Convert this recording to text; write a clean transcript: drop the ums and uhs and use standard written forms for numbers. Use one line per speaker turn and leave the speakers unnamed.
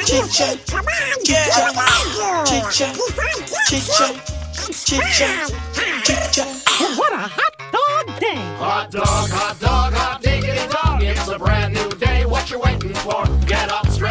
Chicha, yeah, chicha, chicha, chicha, chicha.
What a hot dog day!
Hot dog, hot diggity dog. It's a brand new day. What you waiting for? Get up straight.